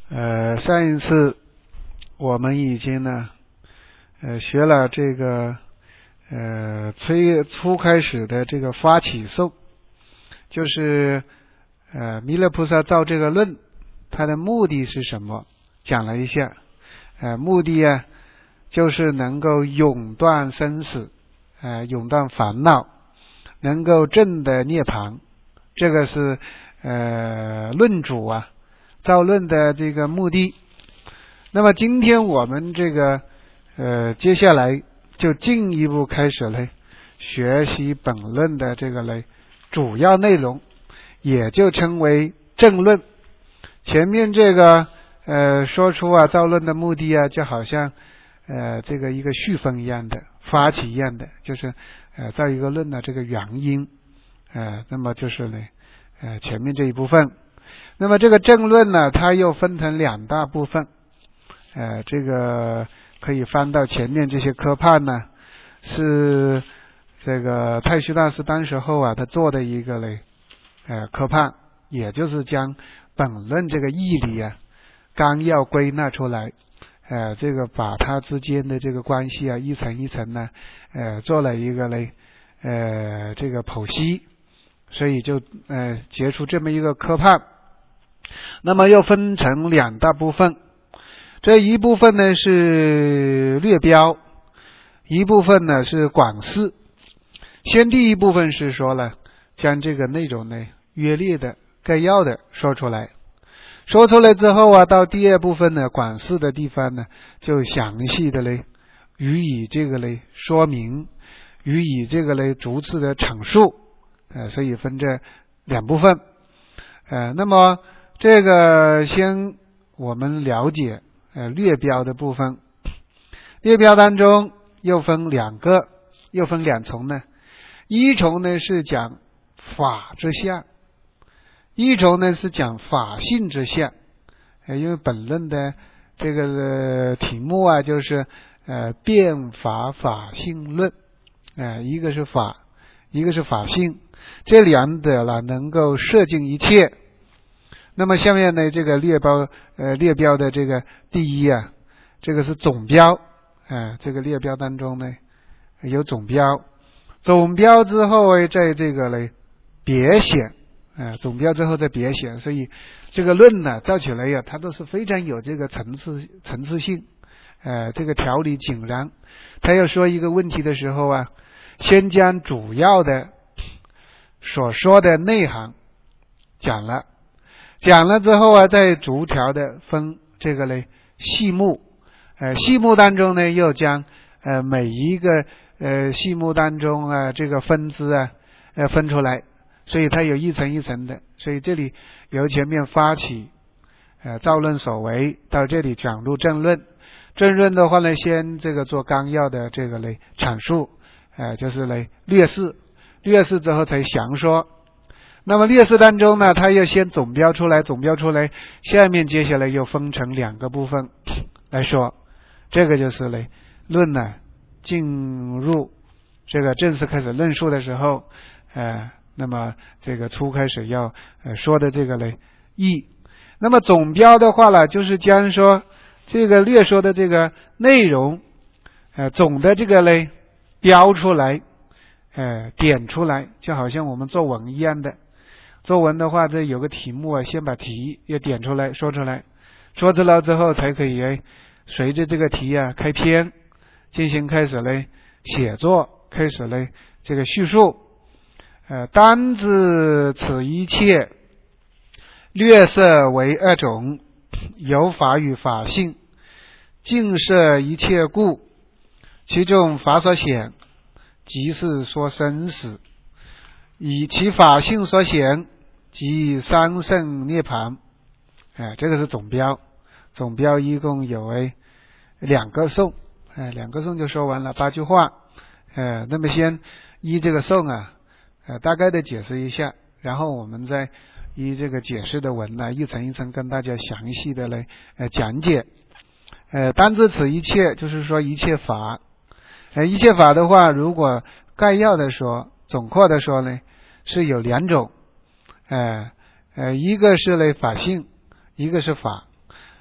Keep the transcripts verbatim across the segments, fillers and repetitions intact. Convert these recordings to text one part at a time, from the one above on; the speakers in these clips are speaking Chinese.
呃，上一次我们已经呢，呃，学了这个呃初初开始的这个发起颂，就是呃弥勒菩萨造这个论，它的目的是什么？讲了一下，呃，目的啊，就是能够永断生死，呃，永断烦恼，能够证得涅槃，这个是呃论主啊。造论的这个目的。那么今天我们这个呃接下来就进一步开始嘞学习本论的这个嘞主要内容，也就称为正论。前面这个呃说出啊造论的目的啊，就好像呃这个一个序分一样的，发起一样的，就是呃造一个论的这个原因，呃那么就是呢呃前面这一部分。那么这个正论呢，它又分成两大部分，呃，这个可以翻到前面这些科判呢，是这个太虚大师当时候啊，他做的一个嘞，呃，科判，也就是将本论这个义理啊，纲要归纳出来，呃，这个把它之间的这个关系啊，一层一层呢，呃，做了一个嘞，呃，这个剖析，所以就呃结出这么一个科判。那么又分成两大部分，这一部分呢是略标，一部分呢是广释。先第一部分是说了，将这个内容呢约略的概要的说出来，说出来之后啊，到第二部分呢广释的地方呢，就详细的嘞予以这个嘞说明，予以这个嘞逐次的阐述，呃，所以分这两部分，呃，那么。这个先我们了解呃略标的部分，略标当中又分两个，又分两重呢。一重呢是讲法之相，一重呢是讲法性之相。呃、因为本论的这个、呃、题目啊，就是呃辩法法性论，呃，一个是法，一个是法性，这两者呢能够摄尽一切。那么下面呢，这个列标呃列标的这个第一啊，这个是总标，呃，这个列标当中呢有总标，总标之后呢，在这个呢别显，呃，总标之后再别显，所以这个论呢造起来呀，它都是非常有这个层次层次性，呃，这个条理井然。他要说一个问题的时候啊，先将主要的所说的内涵讲了。讲了之后啊，再逐条的分这个嘞细目，呃，细目当中呢，又将呃每一个呃细目当中啊这个分支啊呃分出来，所以它有一层一层的，所以这里由前面发起呃造论所为，到这里转入正论，正论的话呢，先这个做纲要的这个嘞阐述，呃就是嘞略释，略释之后才详说。那么略释当中呢，它要先总标出来，总标出来，下面接下来又分成两个部分来说，这个就是嘞论呢进入这个正式开始论述的时候，呃，那么这个初开始要呃说的这个嘞义。那么总标的话呢，就是将说这个略说的这个内容，呃，总的这个嘞标出来，呃，点出来，就好像我们作文一样的。作文的话，这有个题目啊，先把题也点出来说出来，说出来之后才可以哎，随着这个题啊开篇，进行开始嘞写作，开始嘞这个叙述。呃，单指此一切，略设为二种，有法与法性，尽摄一切故，其中法所显，即是说生死，以其法性所显。即三圣涅槃，哎，这个是总标，总标一共有哎两个颂，哎，两个颂就说完了八句话，呃，那么先依这个颂啊，呃，大概的解释一下，然后我们再依这个解释的文呢，一层一层跟大家详细的来呃讲解。呃，单指此一切，就是说一切法，呃，一切法的话，如果概要的说，总括的说呢，是有两种。呃呃，一个是嘞法性，一个是法。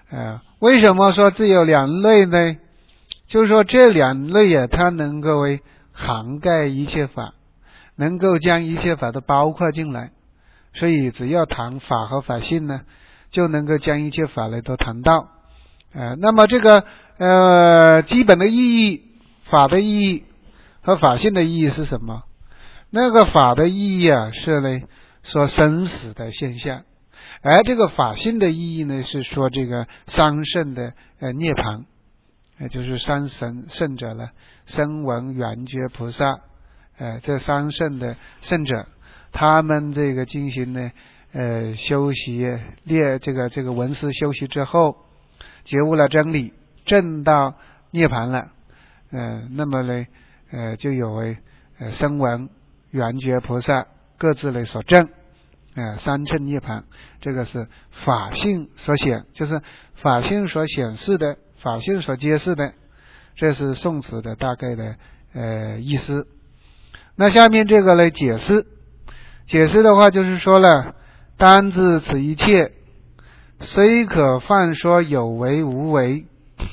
呃，为什么说只有两类呢？就是说这两类呀，它能够为涵盖一切法，能够将一切法都包括进来，所以只要谈法和法性呢，就能够将一切法类都谈到。呃，那么这个呃基本的意义，法的意义和法性的意义是什么？那个法的意义啊，是呢说生死的现象，而这个法性的意义呢，是说这个三圣的呃涅槃，也就是三神圣者呢，声闻缘觉菩萨，呃这三圣的圣者，他们这个进行呢呃修习列这个这个闻思修习之后，觉悟了真理，证到涅槃了，呃那么呢呃就有为呃声闻缘觉菩萨各自呢所证，呃三乘涅槃，这个是法性所显，就是法性所显示的，法性所揭示的，这是宋词的大概的呃意思。那下面这个来解释，解释的话就是说了，单自此一切，虽可泛说有为无为，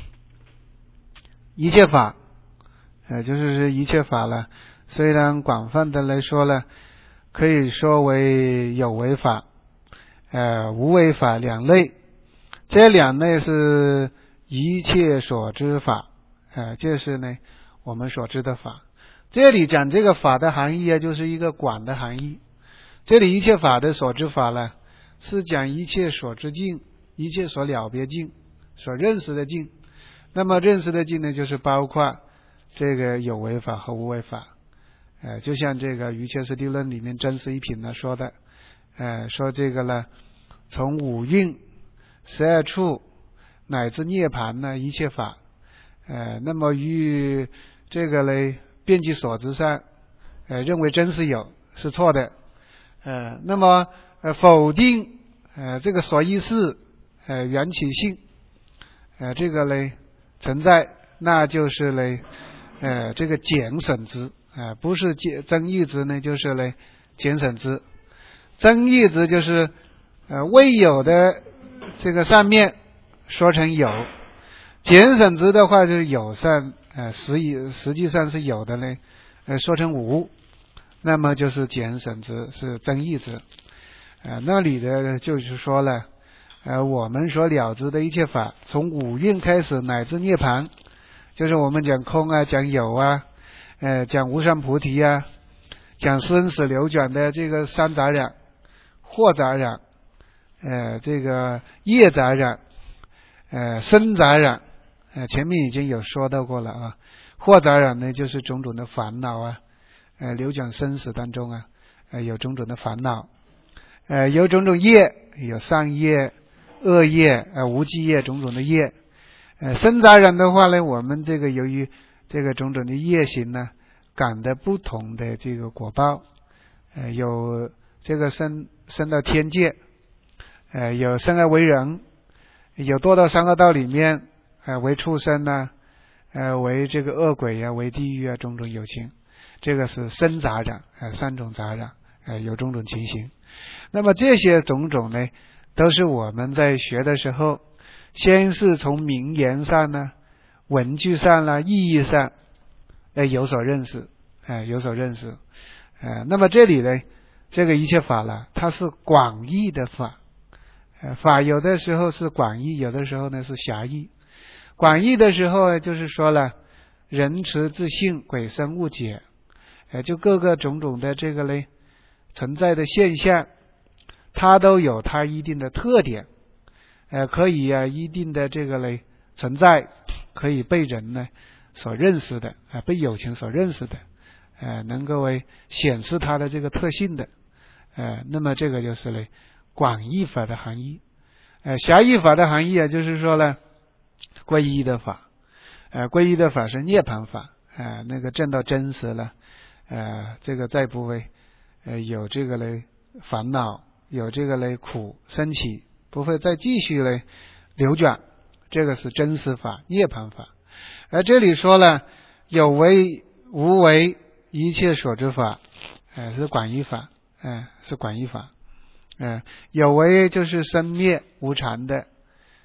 一切法，呃就是一切法了。虽然广泛的来说呢，可以说为有为法、呃无为法两类。这两类是一切所知法，呃就是呢我们所知的法。这里讲这个法的含义啊，就是一个广的含义。这里一切法的所知法呢，是讲一切所知境，一切所了别境，所认识的境。那么认识的境呢，就是包括这个有为法和无为法。呃，就像这个《瑜伽师地论》里面真实一品呢说的，呃，说这个呢，从五蕴、十二处乃至涅槃呢，一切法，呃，那么于这个呢遍计所知上，呃，认为真是有，是错的，呃，那么呃否定呃这个所依是呃缘起性，呃这个呢存在，那就是呢呃这个减损之。呃、不是增益值呢，就是呢减损值。增益值就是呃未有的这个上面说成有，减损值的话就是有上呃实际实际上是有的呢，呃说成无，那么就是减损值，是增益值。呃那里的就是说了，呃我们所了知的一切法，从五蕴开始乃至涅槃，就是我们讲空啊，讲有啊。呃，讲无上菩提啊，讲生死流转的这个三杂染、惑杂染、呃，这个业杂染、呃，生杂染，呃，前面已经有说到过了啊。惑杂染呢，就是种种的烦恼啊，呃，流转生死当中啊，呃，有种种的烦恼，呃，有种种业，有善业、恶业、呃，无记业，种种的业。呃，生杂染的话呢，我们这个由于这个种种的业行呢，感的不同的这个果报，呃，有这个生生到天界，呃，有生而为人，有堕到三恶道里面，呃，为畜生呢、啊，呃，为这个恶鬼啊，为地狱啊，种种有情，这个是生杂染，呃，三种杂染，呃，有种种情形。那么这些种种呢，都是我们在学的时候，先是从名言上呢。文句上啦，意义上，呃，有所认识，呃，有所认识，呃，那么这里呢，这个一切法啦，它是广义的法，呃，法有的时候是广义，有的时候呢是狭义。广义的时候就是说了，人持自性，鬼生物解，呃，就各个种种的这个呢存在的现象，它都有它一定的特点，呃，可以啊一定的这个呢存在。可以被人呢所认识的，呃、被有情所认识的，呃、能够为显示它的这个特性的，呃、那么这个就是呢广义法的含义。呃、狭义法的含义啊，就是说呢皈依的法，呃、皈依的法是涅槃法，呃、那个证到真实了，呃、这个再不会、呃、有这个呢烦恼，有这个呢苦升起，不会再继续呢流转。这个是真实法、涅槃法。而这里说了有为无为一切所知法，呃、是广义法，呃、是广义法。呃、有为就是生灭无常的，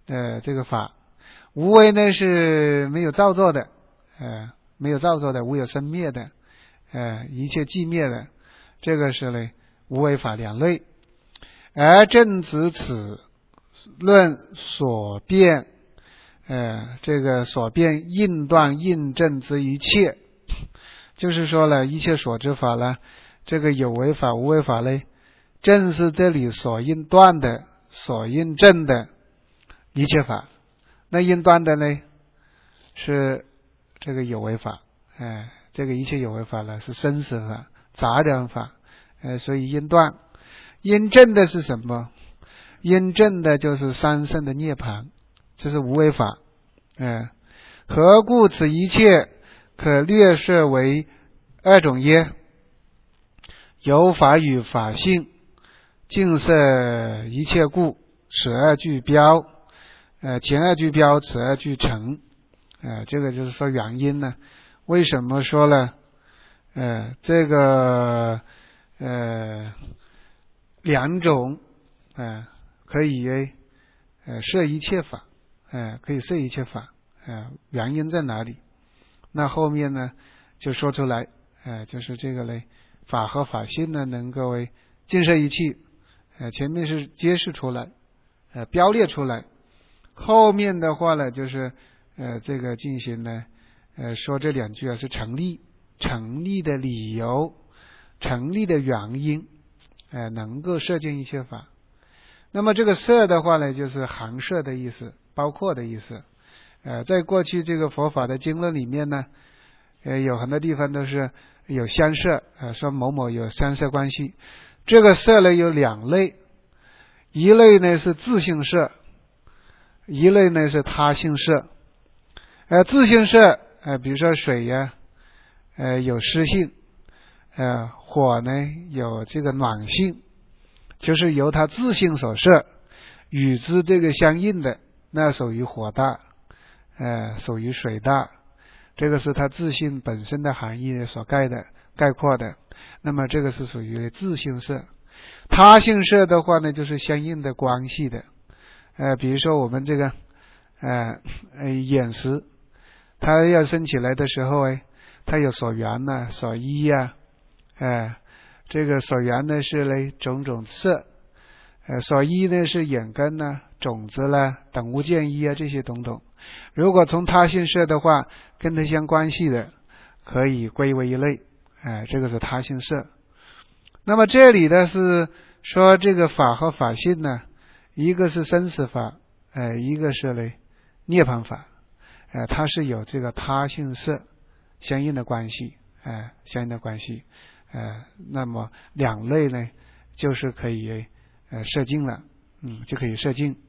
呃这个法。无为呢是没有造作的，呃没有造作的，无有生灭的，呃一切寂灭的，这个是呢无为法两类。而正指此论所变，呃这个所变应断应证之一切，就是说了一切所知法了，这个有为法无为法呢，正是这里所应断的所应证的一切法。那应断的呢是这个有为法，哎，这个一切有为法呢是生死法、杂染法，哎，所以应断。应证的是什么？应证的就是三圣的涅槃，这是无为法。哎，何故此一切可略设为二种耶？有法与法性，尽摄一切故，此二俱标。呃，前二俱标，此二俱成。呃，这个就是说原因呢。为什么说呢？呃，这个呃两种呃可以呃摄一切法，呃可以摄一切法，呃原因在哪里？那后面呢就说出来，呃就是这个嘞，法和法性呢能够为尽摄一切，呃前面是揭示出来，呃标列出来。后面的话呢，就是呃，这个进行呢，呃，说这两句啊是成立，成立的理由，成立的原因，呃，能够摄尽一切法。那么这个摄的话呢，就是含摄的意思，包括的意思。呃，在过去这个佛法的经论里面呢，呃，有很多地方都是有相摄，呃，说某某有相摄关系。这个摄呢有两类，一类呢是自性摄。一类呢是他性摄，呃，自性摄，呃，比如说水呀，呃，有湿性，呃，火呢有这个暖性，就是由它自性所摄，与之这个相应的，那属于火大，呃，属于水大，这个是它自性本身的含义所概的概括的。那么这个是属于自性摄。他性摄的话呢，就是相应的关系的。呃，比如说我们这个呃呃眼识，它要升起来的时候，哎，它有所缘呐、啊、所依呀、啊，呃，这个所缘呢是嘞种种色，呃，所依呢是眼根呐、啊、种子啦、等无见依啊这些种种。如果从他性色的话，跟它相关系的，可以归为一类，哎、呃，这个是他性色。那么这里呢是说这个法和法性呢。一个是生死法，呃，一个是呢涅槃法，呃，它是有这个他性色相应的关系，呃，相应的关系，呃，那么两类呢，就是可以呃摄尽了，嗯，就可以摄尽。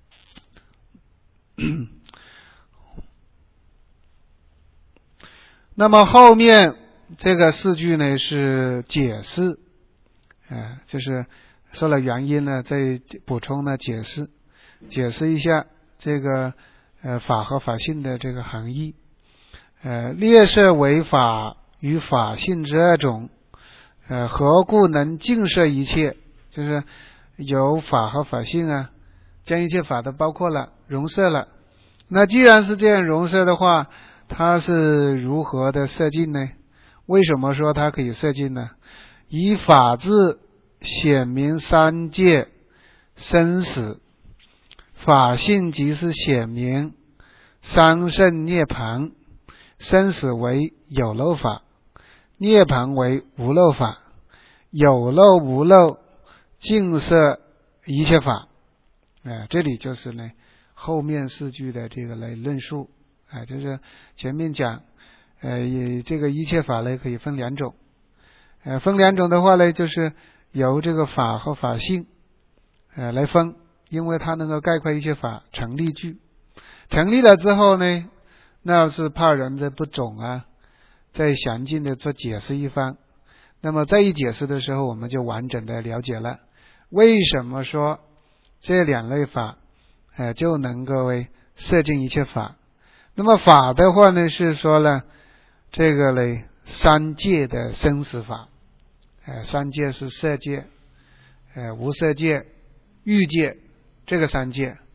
那么后面这个四句呢是解释，呃，就是说了原因呢，再补充呢解释，解释一下这个呃法和法性的这个含义。呃，列摄为法与法性之二种，呃，何故能尽摄一切？就是有法和法性啊，将一切法都包括了，容摄了。那既然是这样容摄的话，它是如何的摄尽呢？为什么说它可以摄尽呢？以法治显明三界生死，法性即是显明三圣涅槃。生死为有漏法，涅槃为无漏法，有漏无漏尽摄一切法。呃、这里就是呢后面四句的这个来论述，啊、呃，就是前面讲，呃，这个一切法呢可以分两种，呃，分两种的话呢，就是由这个法和法性，呃，来分，因为它能够概括一切法，成立句，成立了之后呢，那是怕人的不懂啊，再详尽的做解释一番。那么再一解释的时候，我们就完整的了解了为什么说这两类法，呃，就能够为摄尽一切法。那么法的话呢，是说了这个嘞三界的生死法，呃，三界是色界、呃无色界、欲界，这个三界。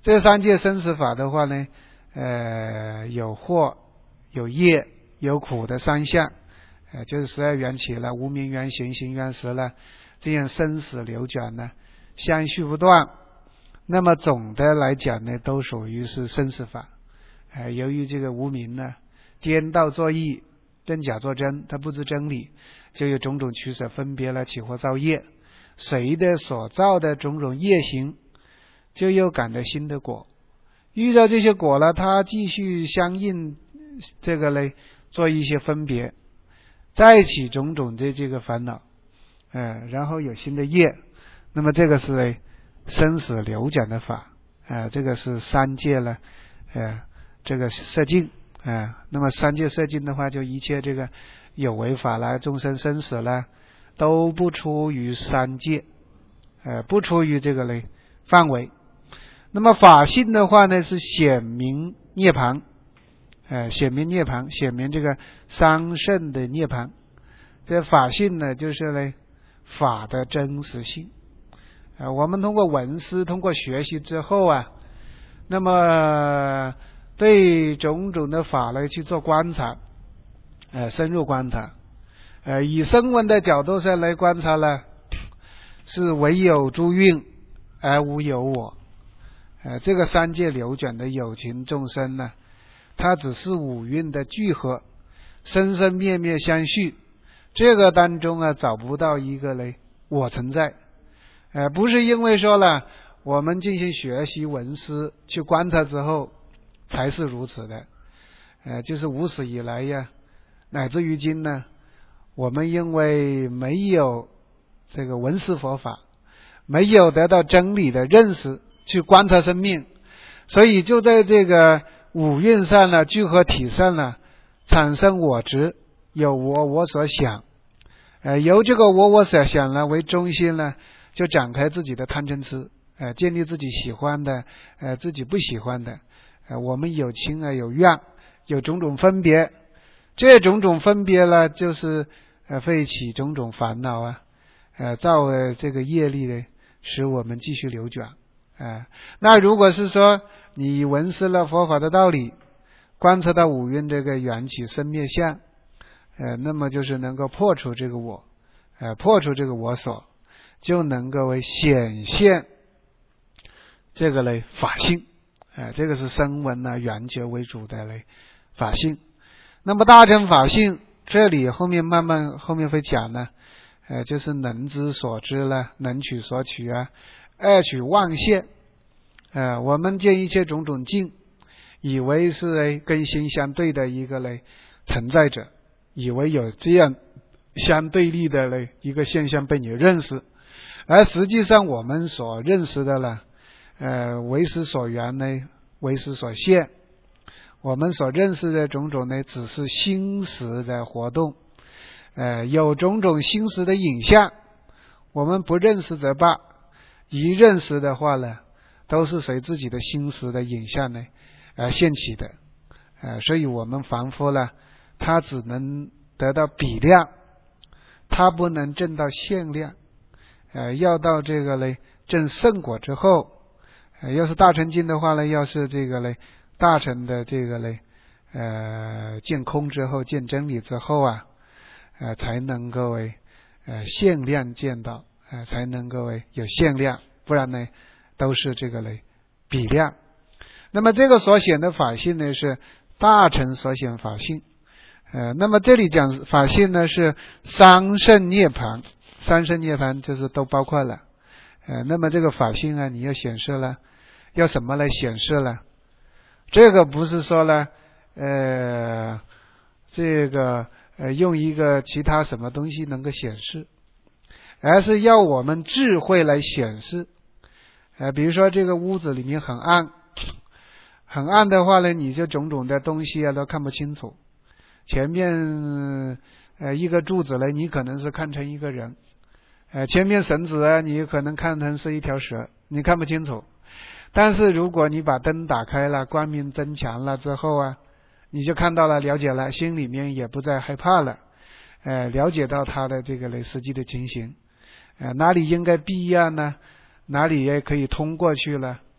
这三界生死法的话呢，呃，有惑、有业、有苦的三相，呃，就是十二缘起了，无明缘行、行缘识了，这样生死流转呢，相续不断。那么总的来讲呢，都属于是生死法。呃，由于这个无明呢，颠倒作意，真假作真，他不知真理，就有种种取舍分别了，起惑造业。谁的所造的种种业行，就又感得新的果。遇到这些果了，他继续相应这个呢，做一些分别，再起种种的这个烦恼，呃，然后有新的业。那么这个是呢生死流转的法，呃，这个是三界了，呃，这个色境，呃，那么三界色境的话，就一切这个有为法啦，众生生死啦，都不出于三界，呃，不出于这个呢范围。那么法性的话呢，是显明涅槃，呃，显明涅槃，显明这个三圣的涅槃。这法性呢，就是呢法的真实性。呃，我们通过闻思，通过学习之后啊，那么对种种的法来去做观察，呃，深入观察，呃，以声闻的角度上来观察呢，是唯有诸蕴而无有我。呃，这个三界流转的有情众生呢，它只是五蕴的聚合，生生灭灭相续，这个当中啊找不到一个呢我存在。呃，不是因为说了我们进行学习闻思去观察之后才是如此的，呃，就是无始以来呀，乃至于今呢，我们因为没有这个闻思佛法，没有得到真理的认识去观察生命，所以就在这个五蕴上呢，聚合体上呢，产生我执，有我我所想，呃，由这个我我所想呢为中心呢，就展开自己的贪嗔痴，呃，建立自己喜欢的，呃，自己不喜欢的，呃，我们有亲啊，有怨，有种种分别，这种种分别呢，就是呃，会起种种烦恼啊，呃，造呃这个业力呢，使我们继续流转。呃，那如果是说你闻思了佛法的道理，观测到五蕴这个缘起生灭相，呃，那么就是能够破除这个我，呃，破除这个我所，就能够为显现这个类法性，呃，这个是声闻啊缘觉为主的类法性。那么大乘法性，这里后面慢慢后面会讲呢，呃，就是能知所知了，能取所取啊，爱取妄现，呃，我们见一切种种境，以为是嘞跟心相对的一个嘞存在者，以为有这样相对立的嘞一个现象被你认识，而实际上我们所认识的了，呃，为识所缘呢，为识所现，我们所认识的种种呢，只是心识的活动，呃，有种种心识的影像，我们不认识则罢，一认识的话呢，都是随自己的心识的影像呢而现起的，呃，所以我们凡夫呢，它只能得到比量，它不能证到限量，呃，要到这个呢证圣果之后，呃，要是大乘经的话呢，要是这个呢大乘的这个呢呃见空之后，见真理之后啊，呃，才能够为呃限量见到，呃，才能够为有限量，不然呢都是这个呢比量。那么这个所显的法性呢，是大乘所显法性，呃，那么这里讲法性呢是三圣涅槃，三圣涅槃就是都包括了，呃，那么这个法性啊，你要显示了，要什么来显示了？这个不是说呢，呃，这个呃用一个其他什么东西能够显示，而是要我们智慧来显示。呃，比如说这个屋子里面很暗，很暗的话呢，你就种种的东西啊都看不清楚。前面呃一个柱子呢，你可能是看成一个人，呃前面绳子啊，你可能看成是一条蛇，你看不清楚。但是如果你把灯打开了，光明增强了之后啊，你就看到了，了解了，心里面也不再害怕了，呃了解到它的这个类实际的情形，呃哪里应该避让呢？哪里也可以通过去了，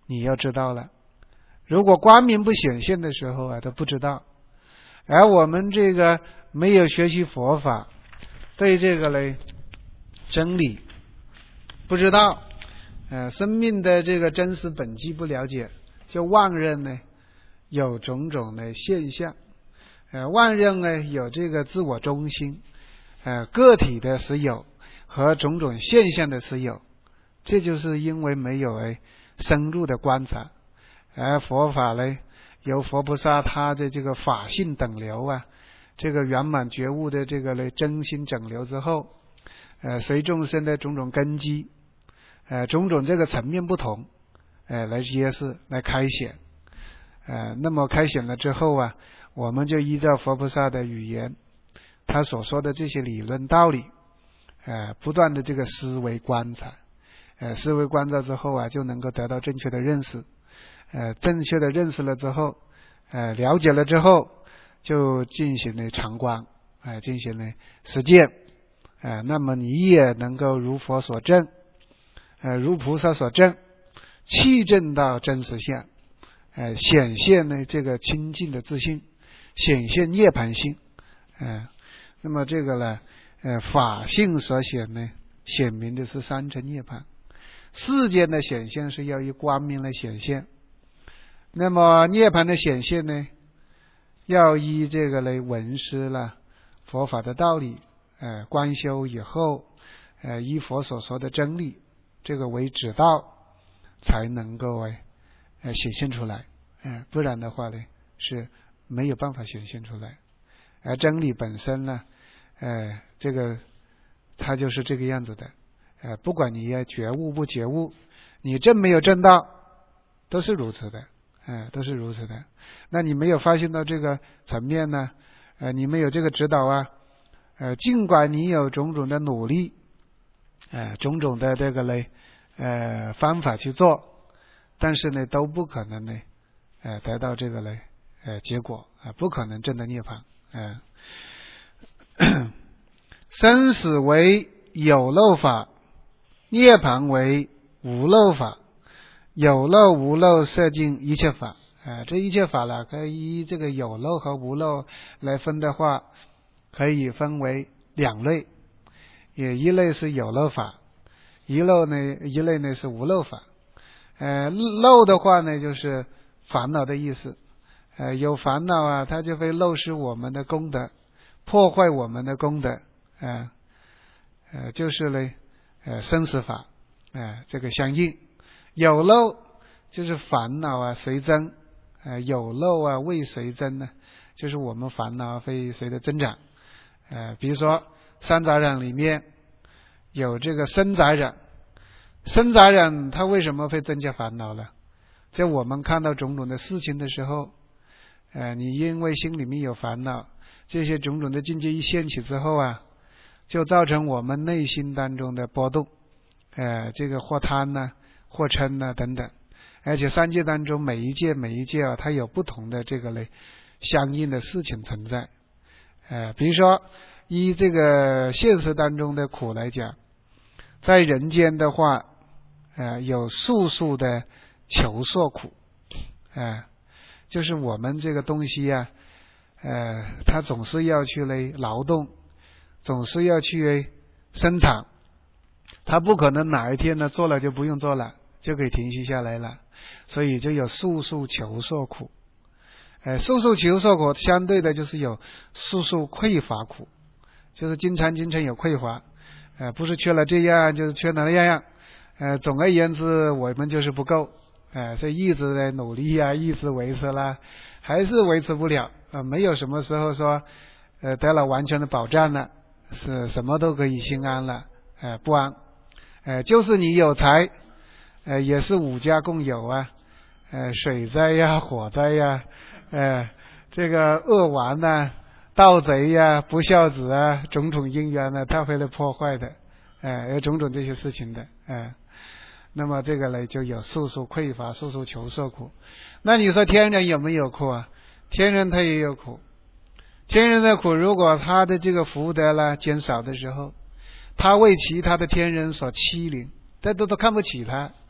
你要知道了。如果光明不显现的时候啊，都不知道。而我们这个没有学习佛法，对这个呢真理不知道，呃，生命的这个真实本质不了解，就妄认呢有种种的现象，呃，妄认呢有这个自我中心，呃，个体的是有和种种现象的是有，这就是因为没有哎深入的观察。而佛法呢，由佛菩萨他的这个法性等流啊，这个圆满觉悟的这个呢真心整流之后，呃，随众生的种种根基，呃，种种这个层面不同，呃，来揭示来开显，呃，那么开显了之后啊，我们就依照佛菩萨的语言，他所说的这些理论道理，呃，不断的这个思维观察，呃，思维观察之后啊，就能够得到正确的认识。呃，正确的认识了之后，呃，了解了之后，就进行了常观，呃，进行了实践，呃，那么你也能够如佛所证，呃，如菩萨所证，气证到真实相，呃，显现呢这个清净的自信，显现涅槃性，呃，那么这个呢，呃，法性所显呢，显明的是三乘涅槃，世间的显现是要以光明来显现。那么涅槃的显现呢，要依这个来闻思了佛法的道理，呃，观修以后，呃，依佛所说的真理，这个为指导，才能够哎，呃，显现出来，呃，不然的话呢，是没有办法显现出来。而真理本身呢，呃，这个它就是这个样子的，呃，不管你要觉悟不觉悟，你证没有证到，都是如此的。呃，都是如此的。那你没有发现到这个层面呢？呃，你没有这个指导啊？呃，尽管你有种种的努力，呃，种种的这个嘞，呃，方法去做，但是呢，都不可能呢，呃，得到这个嘞，呃，结果啊、呃，不可能证得涅槃。呃，生死为有漏法，涅槃为无漏法。有漏无漏摄尽一切法，呃，这一切法呢，可以依这个有漏和无漏来分的话，可以分为两类，也一类是有漏法，一漏呢，一类呢是无漏法。呃，漏的话呢，就是烦恼的意思，呃，有烦恼啊，它就会漏失我们的功德，破坏我们的功德，呃，呃，就是呢，呃，生死法，呃，这个相应。有漏就是烦恼啊随增，呃，有漏啊未随增呢，就是我们烦恼会随着增长。呃，比如说三杂染里面有这个生杂染，生杂染它为什么会增加烦恼呢？在我们看到种种的事情的时候，呃，你因为心里面有烦恼，这些种种的境界一现起之后啊，就造成我们内心当中的波动，呃，这个或贪呢、啊。或嗔呢等等，而且三界当中每一界每一界啊，它有不同的这个类相应的事情存在。呃，比如说依这个现实当中的苦来讲，在人间的话，呃，有数数的求索苦，呃，就是我们这个东西啊，呃，它总是要去嘞劳动，总是要去生产，它不可能哪一天呢做了就不用做了，就可以停息下来了，所以就有速速求索苦。呃，速速求索苦相对的就是有速速匮乏苦，就是经常经常有匮乏，呃，不是缺了这样就是缺了那样，呃，总而言之我们就是不够，呃，所以一直在努力啊，一直维持啦，还是维持不了，呃，没有什么时候说呃得了完全的保障了，是什么都可以心安了，呃，不安。呃，就是你有财，呃，也是五家共有啊，呃，水灾呀、火灾呀，呃，这个恶王呐、盗贼呀、不孝子啊，种种因缘呢，它会来破坏的，呃，有种种这些事情的，呃，那么这个呢，就有速速匮乏、速速求索苦。那你说天人有没有苦啊？天人他也有苦，天人的苦，如果他的这个福德呢减少的时候，他为其他的天人所欺凌，这都都看不起他，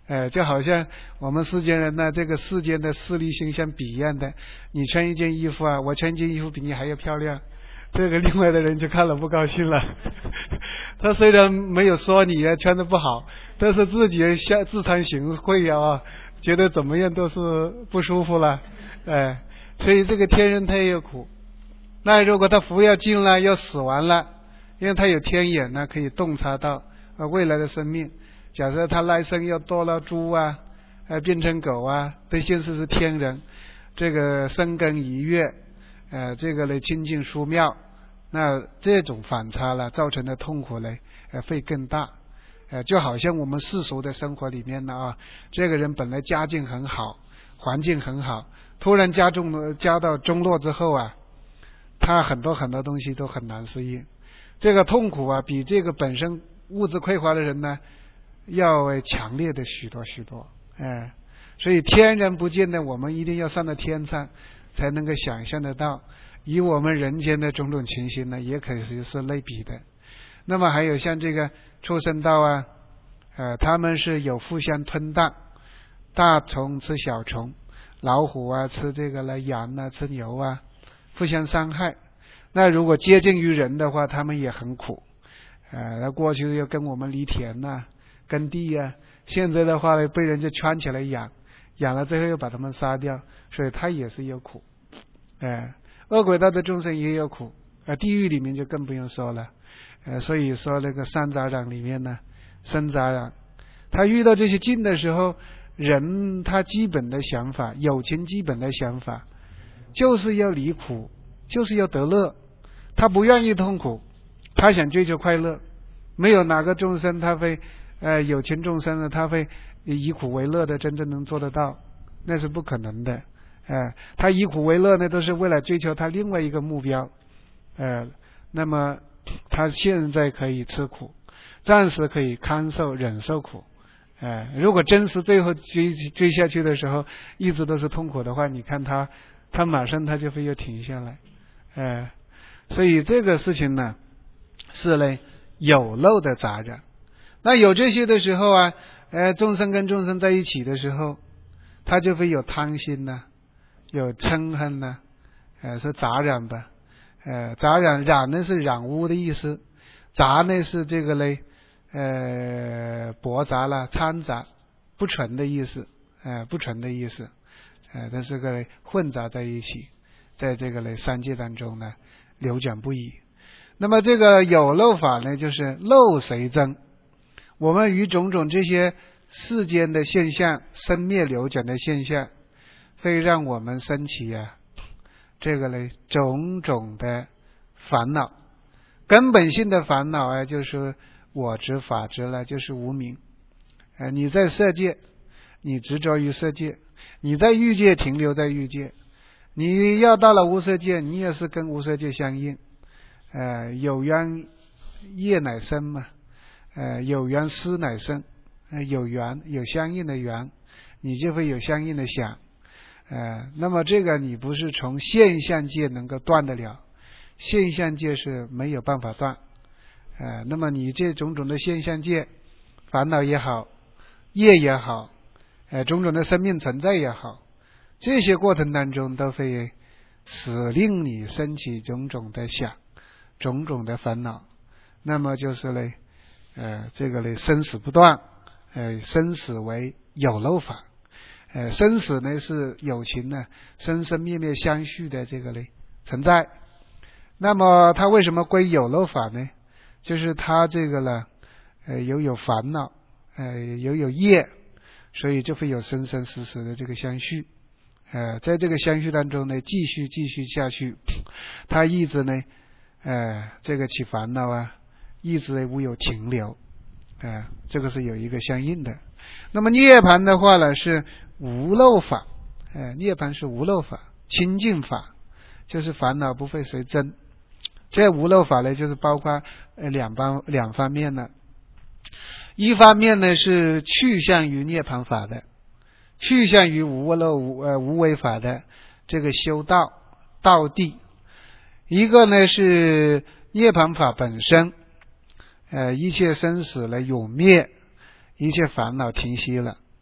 呃，就好像我们世间人呢，这个世间的势力形象比一样的，你穿一件衣服啊，我穿一件衣服比你还要漂亮，这个另外的人就看了不高兴了。他虽然没有说你穿的不好，但是自己下自惭形秽啊，觉得怎么样都是不舒服了，哎，所以这个天人他也有苦。那如果他服药尽了，要死完了，因为他有天眼呢，可以洞察到呃未来的生命。假设他来生要堕了猪啊，呃变成狗啊，对现世是天人，这个深耕一月，呃这个呢清净殊妙，那这种反差了造成的痛苦呢，呃会更大。呃就好像我们世俗的生活里面呢啊，这个人本来家境很好，环境很好，突然加重加到中落之后啊，他很多很多东西都很难适应。这个痛苦啊，比这个本身物质匮乏的人呢要强烈的许多许多，哎，所以天人不见得我们一定要上到天上才能够想象得到，以我们人间的种种情形呢，也可以是类比的。那么还有像这个畜生道啊，呃，他们是有互相吞啖，大虫吃小虫，老虎啊吃这个了，羊啊吃牛啊，互相伤害。那如果接近于人的话，他们也很苦，呃，那过去要跟我们犁田呐、啊。耕地啊，现在的话呢，被人家圈起来养，养了最后又把他们杀掉，所以他也是有苦。哎，恶鬼道的众生也有苦，呃，地狱里面就更不用说了。呃，所以说那个三杂染里面呢，生杂染，他遇到这些境的时候，人他基本的想法，有情基本的想法，就是要离苦，就是要得乐，他不愿意痛苦，他想追求快乐。没有哪个众生他会。呃，有情众生呢，他会以苦为乐的，真正能做得到，那是不可能的。呃，他以苦为乐呢，都是为了追求他另外一个目标。呃，那么他现在可以吃苦，暂时可以堪受忍受苦。呃，如果真是最后追追下去的时候，一直都是痛苦的话，你看他，他马上他就会又停下来。呃，所以这个事情呢，是呢有漏的杂染。那有这些的时候啊，呃，众生跟众生在一起的时候，他就会有贪心呐、啊，有嗔恨呐、啊，呃，是杂染吧，呃，杂染染呢是染污的意思，杂呢是这个嘞，呃，驳杂了，掺杂，不纯的意思，呃，不纯的意思，呃，但是个混杂在一起，在这个嘞三界当中呢，流转不已。那么这个有漏法呢，就是漏随增。我们与种种这些世间的现象，生灭流转的现象，会让我们升起啊，这个呢种种的烦恼。根本性的烦恼啊，就是我执法执了，就是无明。呃，你在色界，你执着于色界；你在欲界，停留在欲界；你要到了无色界，你也是跟无色界相应。呃，有缘业乃生嘛。呃，有缘思乃生，呃，有缘有相应的缘，你就会有相应的想，呃，那么这个你不是从现象界能够断得了，现象界是没有办法断，呃，那么你这种种的现象界，烦恼也好，业也好，呃，种种的生命存在也好，这些过程当中都会使令你升起种种的想，种种的烦恼，那么就是呢。呃，这个呢，生死不断，呃，生死为有漏法，呃，生死呢是有情呢，生生灭灭相续的这个呢存在。那么它为什么归有漏法呢？就是它这个呢，呃，有有烦恼，呃，有有业，所以就会有生生死死的这个相续。呃，在这个相续当中呢，继续继续下去，它一直呢，呃，这个起烦恼啊。一直无有停留，呃，这个是有一个相应的。那么涅槃的话呢，是无漏法，呃，涅槃是无漏法，清净法，就是烦恼不会随增。这无漏法呢，就是包括呃两方两方面呢。一方面呢是去向于涅槃法的，去向于无漏无呃无为法的这个修道道地；一个呢是涅槃法本身。呃，一切生死了永灭，一切烦恼停息了，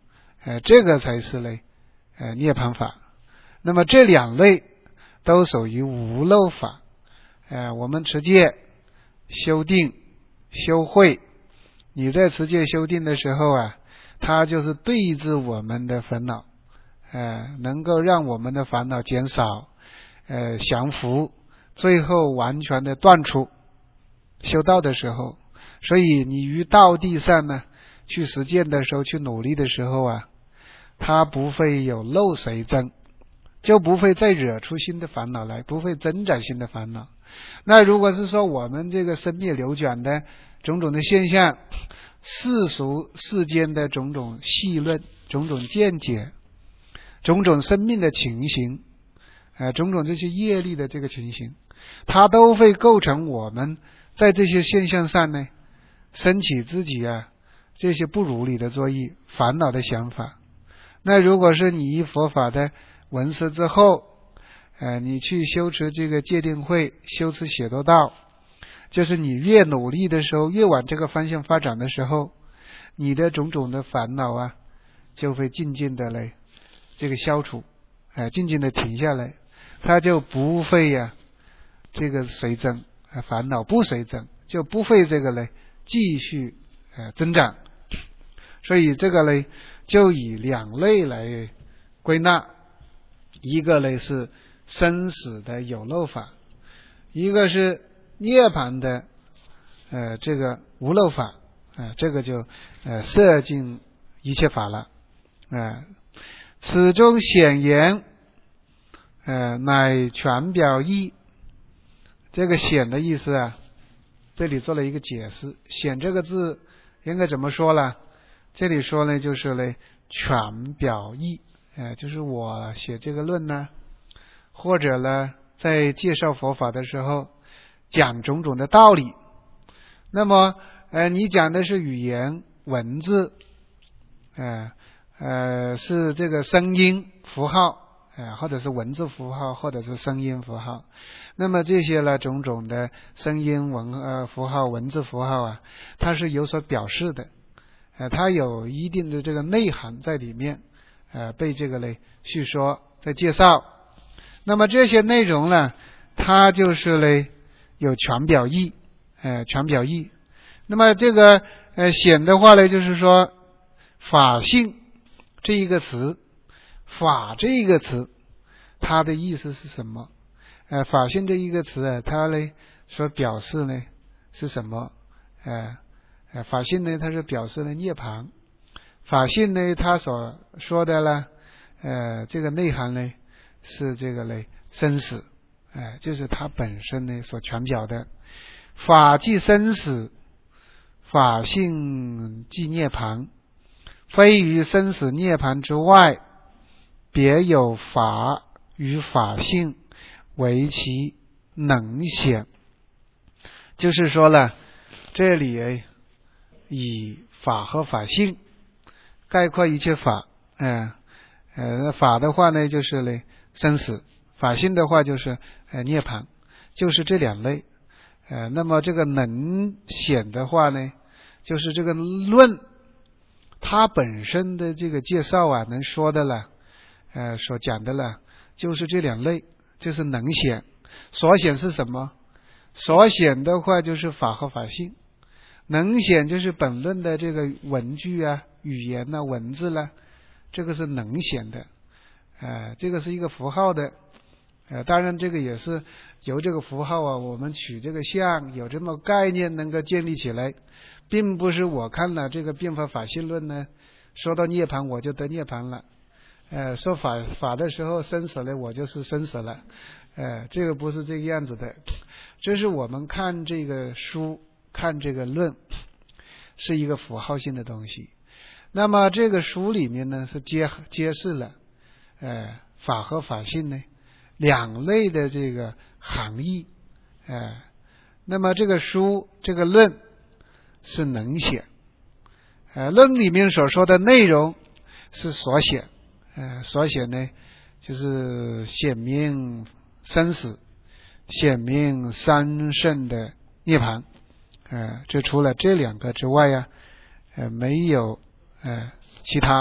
呃，这个才是呢，呃，涅槃法。那么这两类都属于无漏法。呃，我们持戒、修定、修慧，你在持戒修定的时候啊，它就是对治我们的烦恼，呃，能够让我们的烦恼减少，呃，降伏，最后完全的断除。修道的时候，所以你于道地上呢，去实践的时候，去努力的时候啊，它不会有漏随增，就不会再惹出新的烦恼来，不会增长新的烦恼。那如果是说我们这个生灭流转的种种的现象，世俗世间的种种细论、种种见解、种种生命的情形，呃，种种这些业力的这个情形，它都会构成我们在这些现象上呢，升起自己啊这些不如理的作意、烦恼的想法。那如果是你依佛法的闻思之后，呃，你去修持这个戒定慧，修持解脱道，就是你越努力的时候，越往这个方向发展的时候，你的种种的烦恼啊，就会渐渐的来这个消除，呃，渐渐的停下来，它就不会呀、啊、这个随增，呃，烦恼不随增，就不会这个呢继续呃增长。所以这个呢就以两类来归纳，一个呢是生死的有漏法，一个是涅槃的呃这个无漏法，呃这个就呃摄尽一切法了。呃此中显言呃乃全表义。这个显的意思啊，这里做了一个解释。显这个字应该怎么说呢？这里说呢就是呢全表义，呃就是我写这个论呢，或者呢在介绍佛法的时候讲种种的道理。那么呃你讲的是语言文字，呃呃是这个声音符号，呃或者是文字符号，或者是声音符号。那么这些呢种种的声音文呃符号、文字符号啊，它是有所表示的，呃它有一定的这个内涵在里面，呃被这个呢叙说在介绍。那么这些内容呢，它就是呢有全表义，呃全表义。那么这个呃显的话呢，就是说法性这一个词，法这一个词，它的意思是什么？呃，法性这一个词啊，它呢所表示呢是什么？呃，呃法性呢，它是表示了涅槃。法性呢，它所说的呢，呃，这个内涵呢是这个呢生死，哎、呃，就是它本身呢所全表的。法即生死，法性即涅槃，非于生死涅槃之外，别有法与法性为其能显。就是说了，这里以法和法性概括一切法，嗯呃法的话呢就是呢生死，法性的话就是呃涅槃，就是这两类。呃那么这个能显的话呢，就是这个论它本身的这个介绍啊，能说的了，呃所讲的了，就是这两类，就是能显。所显是什么？所显的话就是法和法性，能显就是本论的这个文句啊、语言啊、文字啦、啊，这个是能显的，呃，这个是一个符号的，呃，当然这个也是由这个符号啊，我们取这个像，有这么概念能够建立起来，并不是我看了这个辩法法性论呢，说到涅槃我就得涅槃了，呃，说法法的时候生死了，我就是生死了，呃，这个不是这个样子的。这是我们看这个书、看这个论，是一个符号性的东西。那么这个书里面呢，是揭揭示了，呃，法和法性呢两类的这个含义，呃，那么这个书、这个论是能显，呃，论里面所说的内容是所显，呃，所显呢就是显明生死，显明三圣的涅槃，呃，这除了这两个之外呀、啊，呃，没有呃其他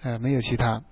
呃，没有其他。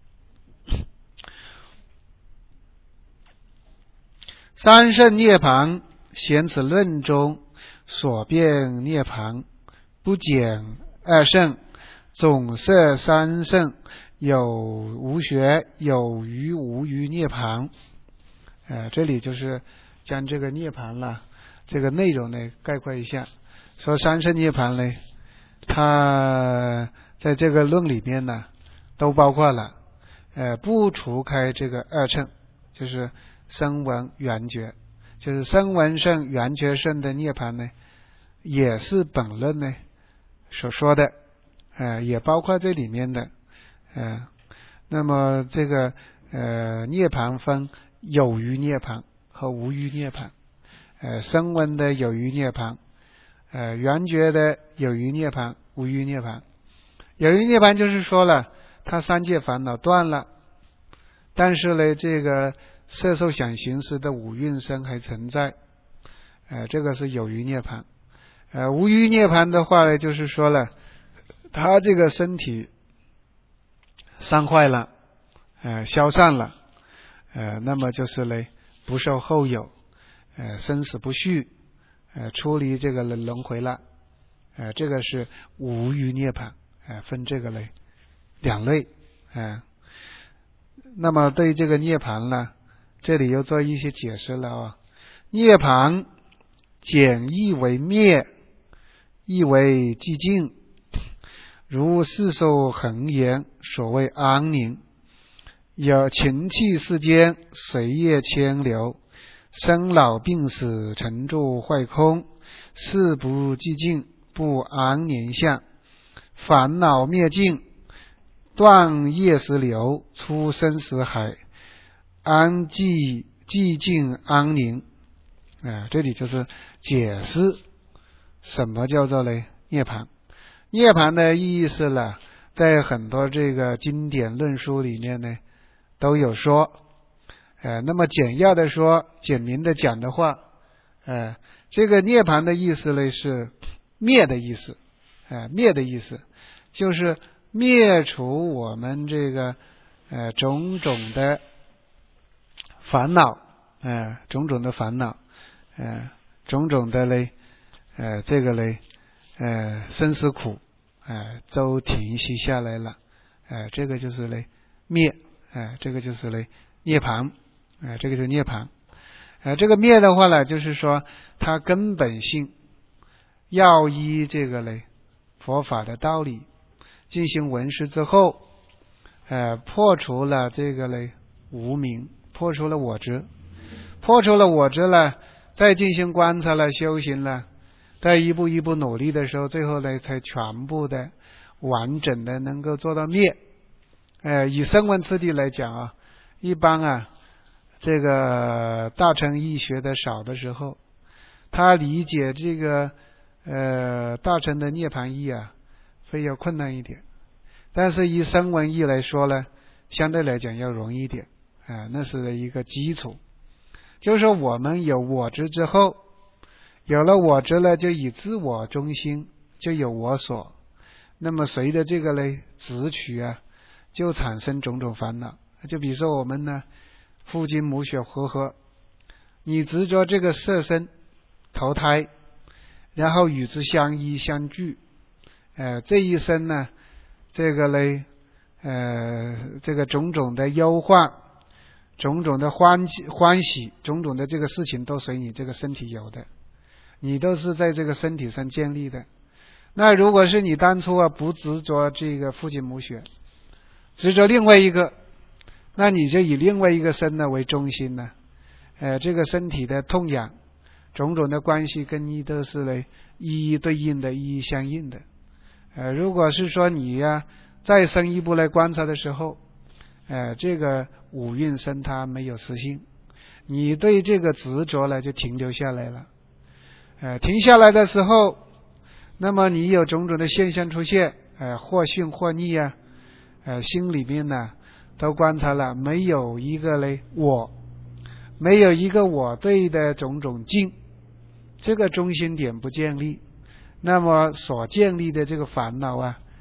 三圣涅槃显此论中所辩涅槃不减二圣，总摄三圣，有无学，有余无余涅槃。呃，这里就是将这个涅槃了这个内容呢概括一下。说三圣涅槃呢，它在这个论里面呢都包括了，呃，不除开这个二乘，就是声闻缘觉，就是声闻圣缘觉圣的涅槃呢，也是本论呢所说的，呃，也包括这里面的，呃，那么这个呃涅槃分有余涅槃和无余涅槃，呃，声闻的有余涅槃，呃，缘觉的有余涅槃、无余涅槃。有余涅槃就是说了，他三界烦恼断了，但是呢，这个色受想行识的五蕴身还存在，呃，这个是有余涅槃。呃，无余涅槃的话呢，就是说了，他这个身体伤坏了，呃，消散了，呃，那么就是呢，不受后有，呃，生死不续。呃，出离这个轮回了，呃，这个是无余涅槃，呃，分这个类两类，呃，那么对这个涅槃呢，这里又做一些解释了啊。涅槃简义为灭，义为寂静，如世受恒言，所谓安宁。有情气世间，随业牵流。生老病死，成住坏空，事不寂静，不安宁相。烦恼灭尽，断业时流，出生死海，安寂寂静安宁。啊，这里就是解释什么叫做呢涅槃。涅槃的意思呢，在很多这个经典论述里面呢都有说。呃，那么简要的说，简明的讲的话，呃，这个涅槃的意思呢是灭的意思，呃，灭的意思就是灭除我们这个呃种种的烦恼，呃，种种的烦恼，呃，种种的嘞，呃，这个嘞，呃，生死苦，呃，都停息下来了，呃，这个就是嘞灭，呃，这个就是嘞涅槃。呃，这个是涅槃。呃，这个灭的话呢，就是说它根本性要依这个嘞佛法的道理进行闻识之后，呃，破除了这个嘞无明，破除了我执，破除了我执了，再进行观察了、修行了，在一步一步努力的时候，最后呢才全部的完整的能够做到灭。呃，以声闻次第来讲啊，一般啊。这个大乘义学的少的时候，他理解这个呃大乘的涅槃义啊，非要困难一点。但是以声闻义来说呢，相对来讲要容易一点，啊、呃，那是一个基础。就是说我们有我执之后，有了我执了，就以自我中心，就有我所。那么随着这个呢执取啊，就产生种种烦恼。就比如说我们呢。父精母血和合，你执着这个色身投胎，然后与之相依相聚，呃，这一生呢，这个嘞，呃，这个种种的忧患，种种的欢喜欢喜，种种的这个事情都随你这个身体有的，你都是在这个身体上建立的。那如果是你当初啊不执着这个父精母血，执着另外一个。那你就以另外一个身呢为中心呢，呃，这个身体的痛痒，种种的关系跟你都是呢一一对应的，一一相应的。呃，如果是说你呀、啊、再深一步来观察的时候，呃，这个五蕴身它没有实性，你对这个执着呢就停留下来了。呃，停下来的时候，那么你有种种的现象出现，呃，或顺或逆啊，呃，心里面呢。都观察了，没有一个嘞我，没有一个我对的种种境，这个中心点不建立，那么所建立的这个烦恼啊，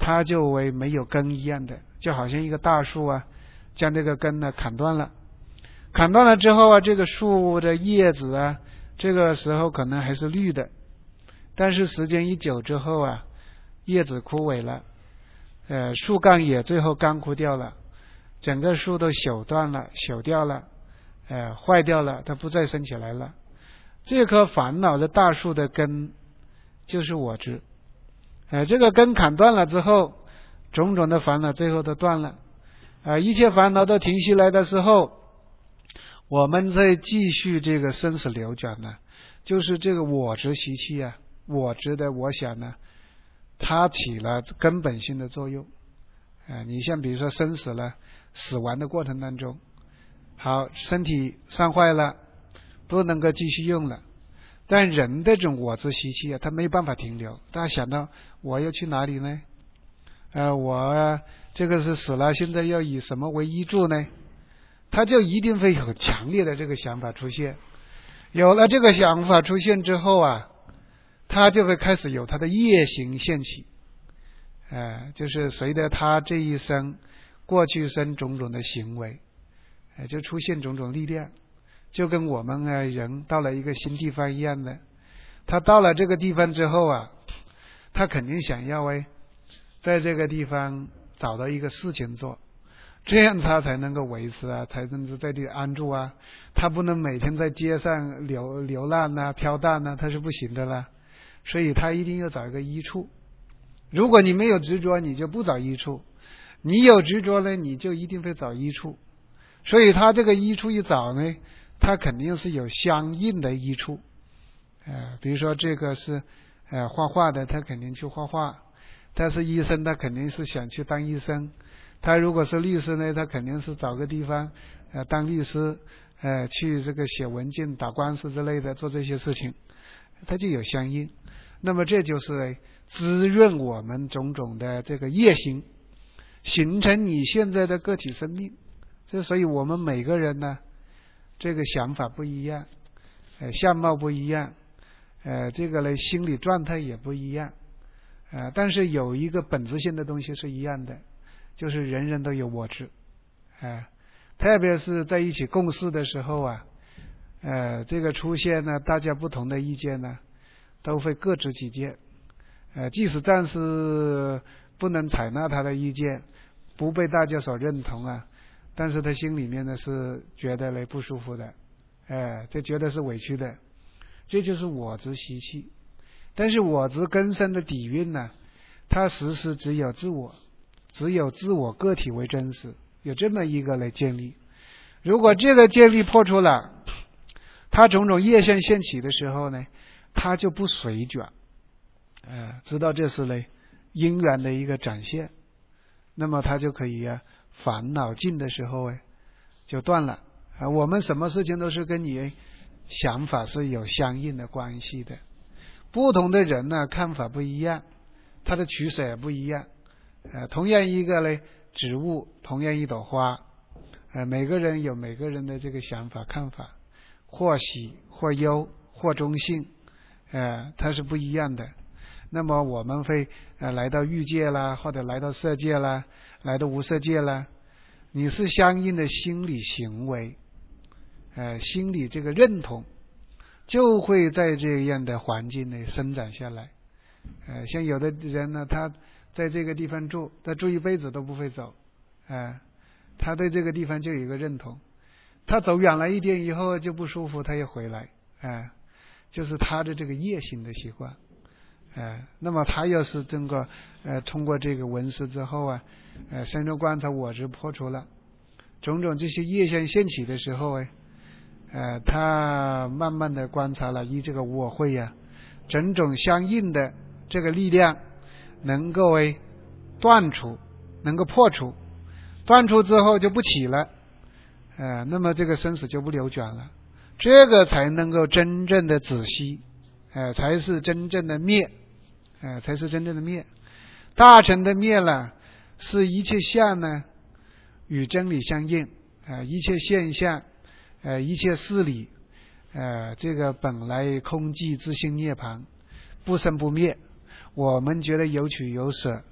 它就为没有根一样的，就好像一个大树啊，将这个根呢砍断了，砍断了之后啊，这个树的叶子啊，这个时候可能还是绿的，但是时间一久之后啊，叶子枯萎了，呃，树干也最后干枯掉了，整个树都朽断了，朽掉了，呃，坏掉了，它不再生起来了。这棵烦恼的大树的根就是我执，呃，这个根砍断了之后，种种的烦恼最后都断了，呃，一切烦恼都停息来的时候，我们再继续这个生死流转呢，就是这个我执习气啊，我执的我想呢，它起了根本性的作用。呃，你像比如说生死了，死亡的过程当中，好，身体伤坏了，不能够继续用了，但人的这种我执习气啊，他没办法停留，大家想到我要去哪里呢？呃，我这个是死了，现在要以什么为依驻呢？他就一定会有强烈的这个想法出现，有了这个想法出现之后啊，他就会开始有他的业行现起，呃，就是随着他这一生过去生种种的行为，呃，就出现种种力量，就跟我们啊人到了一个新地方一样的，他到了这个地方之后啊，他肯定想要哎，在这个地方找到一个事情做，这样他才能够维持啊，才能够在这里安住啊。他不能每天在街上流流浪啊、飘荡啊，他是不行的啦。所以他一定要找一个依处。如果你没有执着，你就不找依处；你有执着呢，你就一定会找依处。所以他这个依处一找呢，他肯定是有相应的依处。呃，比如说这个是呃画画的，他肯定去画画；他是医生，他肯定是想去当医生。他如果是律师呢，他肯定是找个地方呃当律师，呃去这个写文件、打官司之类的，做这些事情，他就有相应。那么这就是滋润我们种种的这个业行，形成你现在的个体生命。这所以我们每个人呢，这个想法不一样，呃相貌不一样，呃这个呢心理状态也不一样，呃但是有一个本质性的东西是一样的，就是人人都有我执，呃特别是在一起共事的时候啊，呃这个出现呢大家不同的意见呢，都会各执己见，呃即使暂时不能采纳他的意见，不被大家所认同啊，但是他心里面呢是觉得嘞不舒服的，哎，这觉得是委屈的，这就是我执习气。但是我执根深的底蕴呢，它实时只有自我，只有自我个体为真实，有这么一个来建立。如果这个建立破除了，它种种业相现起的时候呢，它就不随卷，呃，知道这是嘞因缘的一个展现，那么它就可以啊。烦恼尽的时候哎，就断了啊！我们什么事情都是跟你想法是有相应的关系的。不同的人呢，看法不一样，他的取舍也不一样。呃，同样一个呢植物，同样一朵花，呃，每个人有每个人的这个想法看法，或喜或忧或中性，呃，它是不一样的。那么我们会呃来到欲界啦，或者来到色界啦，来到无色界啦，你是相应的心理行为，呃，心理这个认同，就会在这样的环境内生长下来。呃，像有的人呢，他在这个地方住，他住一辈子都不会走，呃，他对这个地方就有一个认同，他走远了一点以后就不舒服，他又回来，呃，就是他的这个业行的习惯。呃，那么他要是这个呃通过这个闻思之后啊，呃深入观察我执破除了，种种这些业相现起的时候哎，呃他慢慢的观察了，以这个我会呀、啊，种种相应的这个力量能够哎断除，能够破除，断除之后就不起了，呃那么这个生死就不流转了，这个才能够真正的止息，呃才是真正的灭。呃，才是真正的灭。大乘的灭了，是一切相呢与真理相应，呃，一切现象，呃，一切事理，呃，这个本来空寂自性涅槃，不生不灭。我们觉得有取有舍，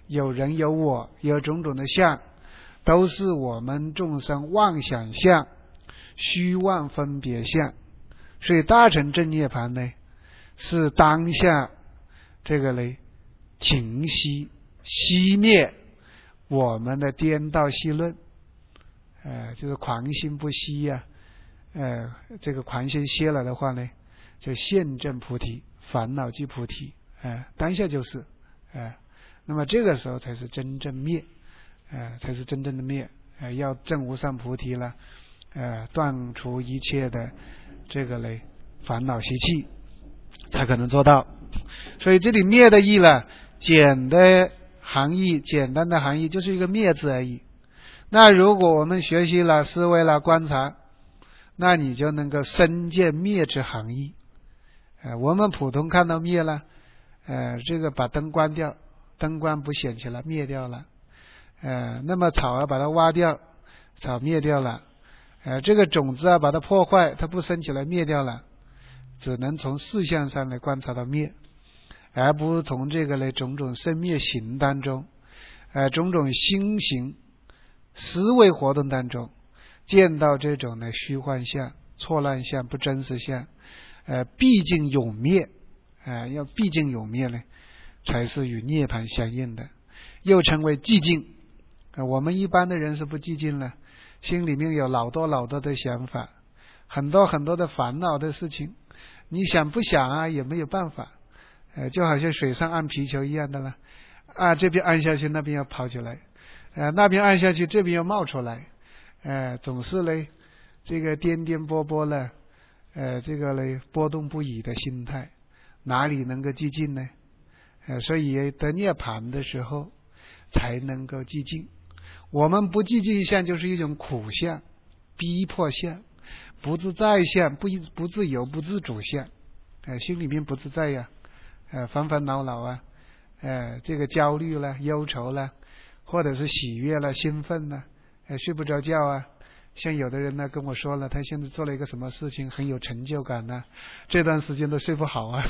有人有我，有种种的相，都是我们众生妄想相、虚妄分别相。所以大乘正涅盘呢，是当下这个呢停息熄灭我们的颠倒戏论，呃，就是狂心不息呀、啊，呃，这个狂心歇了的话呢，就现证菩提，烦恼即菩提，呃，当下就是，呃，那么这个时候才是真正灭，呃，才是真正的灭，呃，要证无上菩提了，呃，断除一切的这个嘞烦恼习气，才可能做到。所以这里灭的义了，简的含义，简单的含义就是一个灭字而已。那如果我们学习了、思维了、观察，那你就能够深见灭之含义。呃，我们普通看到灭了，呃，这个把灯关掉，灯光不显起来，灭掉了。呃，那么草啊，把它挖掉，草灭掉了。呃，这个种子啊，把它破坏，它不生起来，灭掉了。只能从事项上来观察到灭，而不是从这个呢种种生灭行当中，呃，种种心行思维活动当中，见到这种呢虚幻相、错乱相、不真实相，呃，毕竟永灭，呃，要毕竟永灭呢，才是与涅槃相应的，又称为寂静。呃，我们一般的人是不寂静了，心里面有老多老多的想法，很多很多的烦恼的事情。你想不想啊也没有办法，呃，就好像水上按皮球一样的了，啊，这边按下去那边要跑起来，呃，那边按下去这边要冒出来，呃，总是嘞这个颠颠簸簸了，呃，这个嘞波动不已的心态，哪里能够寂静呢？呃，所以得涅槃的时候才能够寂静。我们不寂静相就是一种苦相、逼迫相、不自在相、不不自由、不自主相，呃，心里面不自在呀，呃，烦烦恼恼啊，呃，这个焦虑了、忧愁了，或者是喜悦了、兴奋了，呃，睡不着觉啊。像有的人呢跟我说了，他现在做了一个什么事情很有成就感呢、啊，这段时间都睡不好啊。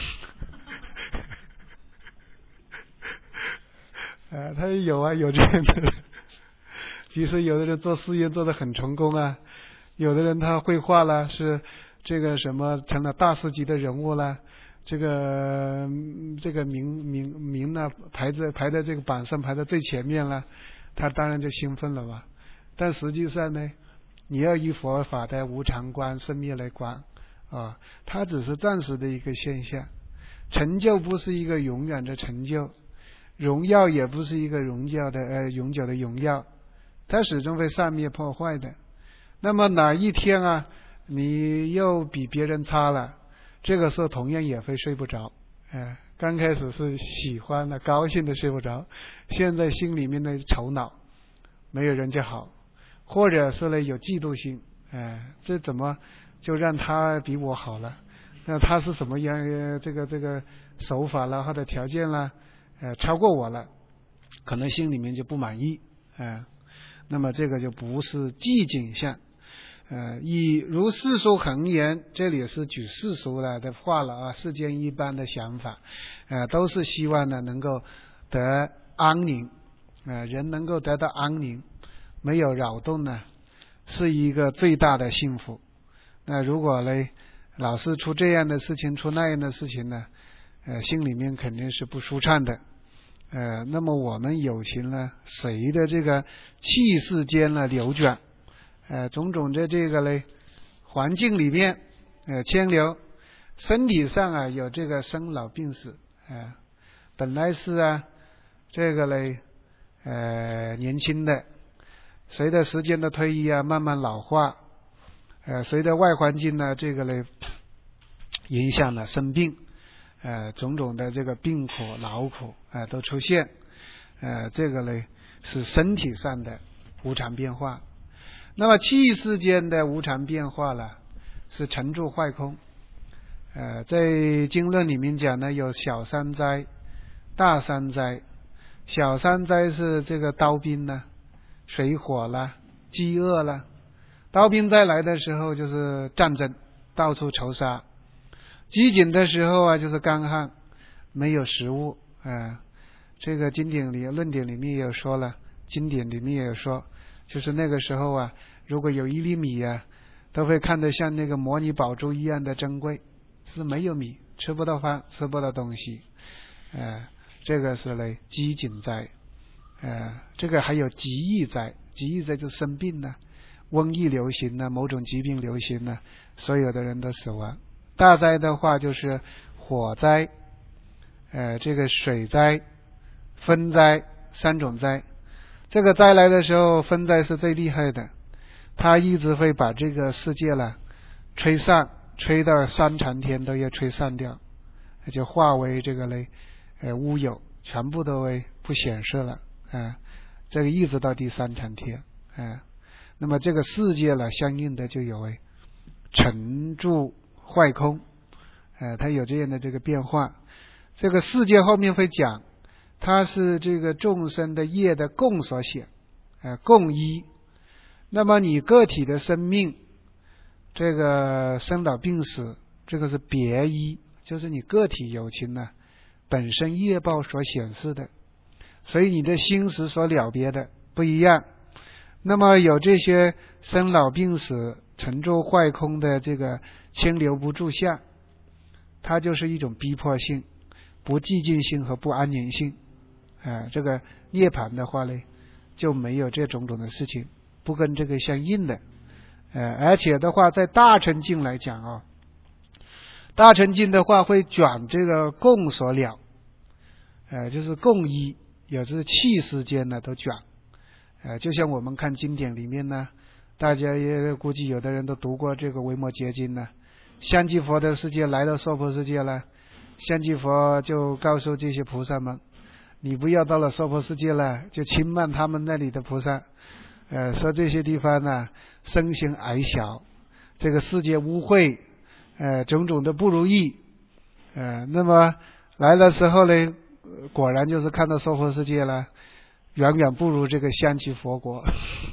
呃，他有啊，有这样的。比如说有的人做事业做得很成功啊，有的人他绘画了，是这个什么成了大师级的人物了，这个这个名名名呢排在排在这个榜上排在最前面了，他当然就兴奋了吧。但实际上呢，你要以佛法的无常观、生灭来观啊，它只是暂时的一个现象，成就不是一个永远的成就，荣耀也不是一个荣耀的呃永久的荣耀。它始终会散灭破坏的。那么哪一天啊，你又比别人差了，这个时候同样也会睡不着。呃，刚开始是喜欢的、高兴的睡不着，现在心里面的愁恼，没有人家好，或者是呢有嫉妒心，呃，这怎么就让他比我好了？那他是什么样呃这个这个手法啦或者条件啦，呃，超过我了，可能心里面就不满意，呃那么这个就不是寂静相，呃，以如世俗恒言，这里是举世俗来的话了啊，世间一般的想法，呃，都是希望呢能够得安宁，呃，人能够得到安宁，没有扰动呢，是一个最大的幸福。那如果呢，老是出这样的事情，出那样的事情呢，呃，心里面肯定是不舒畅的。呃，那么我们有情呢，随着这个气世间呢流转，呃，种种的这个呢环境里面，呃，牵流，身体上啊有这个生老病死，呃，本来是啊这个呢，呃，年轻的，随着时间的推移啊，慢慢老化，呃，随着外环境呢这个呢影响了生病。呃，种种的这个病苦、劳苦啊、呃、都出现，呃，这个呢是身体上的无常变化。那么气世间的无常变化了，是成住坏空。呃，在经论里面讲呢，有小三灾、大三灾。小三灾是这个刀兵呢、水火啦、饥饿啦。刀兵灾来的时候就是战争，到处仇杀。饥馑的时候啊，就是干旱，没有食物啊、呃。 这个经典里论点里面也有说了，经典里面也有说，就是那个时候啊，如果有一粒米啊，都会看得像那个摩尼宝珠一样的珍贵，是没有米吃不到饭，吃不到东西，呃，这个是嘞饥馑灾，呃，这个还有疾疫灾，疾疫灾就生病了，瘟疫流行了，某种疾病流行了，所有的人都死亡。大灾的话就是火灾，呃，这个水灾、风灾三种灾。这个灾来的时候，风灾是最厉害的，它一直会把这个世界了吹散，吹到三长天都要吹散掉，就化为这个嘞呃乌有，全部都会不显示了啊、呃。这个一直到第三长天啊、呃，那么这个世界了，相应的就有为沉住坏空，呃，它有这样的这个变化。这个世界后面会讲，它是这个众生的业的共所显，呃，共依。那么你个体的生命，这个生老病死，这个是别依，就是你个体有情呢、啊，本身业报所显示的，所以你的心识所了别的不一样。那么有这些生老病死、沉住坏空的这个清流不住相，它就是一种逼迫性、不寂静性和不安宁性。啊、呃，这个涅槃的话呢，就没有这种种的事情，不跟这个相应的。呃，而且的话，在大乘经来讲啊、哦，大乘经的话会转这个共所了，呃，就是共依，有时气世间呢都卷。呃，就像我们看经典里面呢，大家也估计有的人都读过这个维摩诘经呢。相继佛的世界来到娑婆世界了，相继佛就告诉这些菩萨们，你不要到了娑婆世界了，就轻慢他们那里的菩萨。呃，说这些地方呢，身形矮小，这个世界污秽，呃，种种的不如意。呃，那么来的时候呢，果然就是看到娑婆世界了。远远不如这个香积佛国。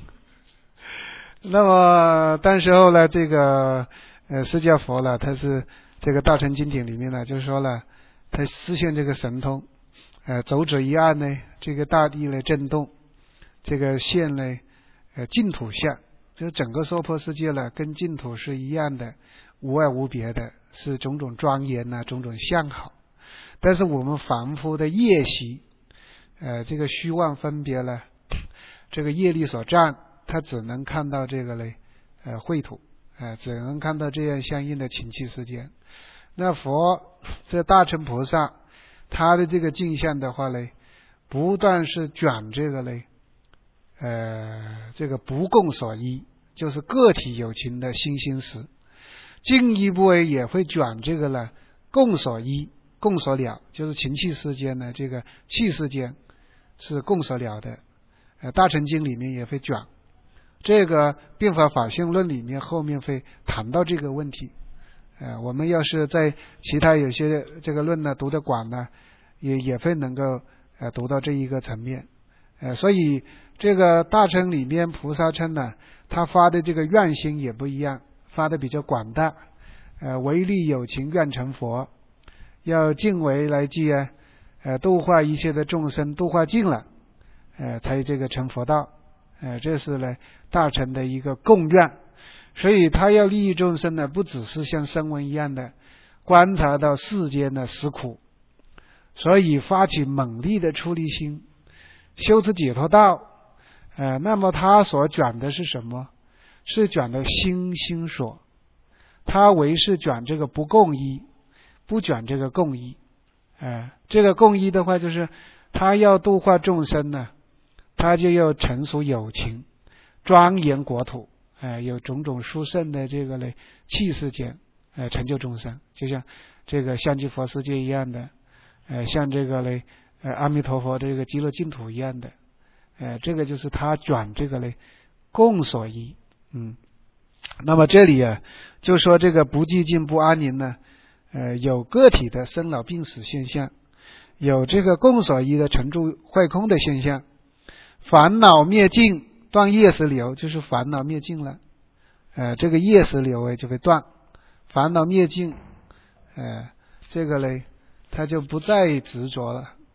那么当时候呢，这个呃释迦佛呢，他是这个大乘经典里面呢，就是说了，他实现这个神通，呃走者一按呢，这个大地呢震动，这个现呢呃净土相，就是整个娑婆世界呢跟净土是一样的，无二无别的，是种种庄严呐、啊，种种相好。但是我们凡夫的业习。呃，这个虚妄分别呢，这个业力所占，他只能看到这个嘞，呃，秽土，呃，只能看到这样相应的情器世界。那佛这大乘菩萨，他的这个镜像的话嘞，不断是卷这个嘞，呃，这个不共所依，就是个体有情的心心识，进一步也会卷这个呢，共所依、共所了，就是情器世间呢，这个气世间。是共所了的，呃，大乘经里面也会讲，这个变法法性论里面后面会谈到这个问题，呃，我们要是在其他有些这个论呢读得广呢，也也会能够呃读到这一个层面，呃，所以这个大乘里面菩萨称呢，他发的这个愿心也不一样，发的比较广大，呃，唯利有情愿成佛，要尽为来记啊。呃，度化一切的众生，度化尽了，呃，才这个成佛道，呃，这是呢大乘的一个共愿，所以他要利益众生呢，不只是像声闻一样的观察到世间的实苦，所以发起猛力的出离心，修持解脱道，呃，那么他所卷的是什么？是卷的心心所，他唯是卷这个不共依，不卷这个共依。呃，这个共依的话，就是他要度化众生呢，他就要成熟有情，庄严国土，呃，有种种殊胜的这个嘞气世间，呃，成就众生，就像这个相继佛世界一样的，呃，像这个嘞呃阿弥陀佛这个极乐净土一样的，呃，这个就是他转这个嘞共所依，嗯，那么这里啊，就说这个不寂静不安宁呢。呃，有个体的生老病死现象，有这个共所依的沉住坏空的现象，烦恼灭尽，断业识流，就是烦恼灭尽了，呃，这个业识流哎就会断，烦恼灭尽，呃，这个嘞，他就不再执着了，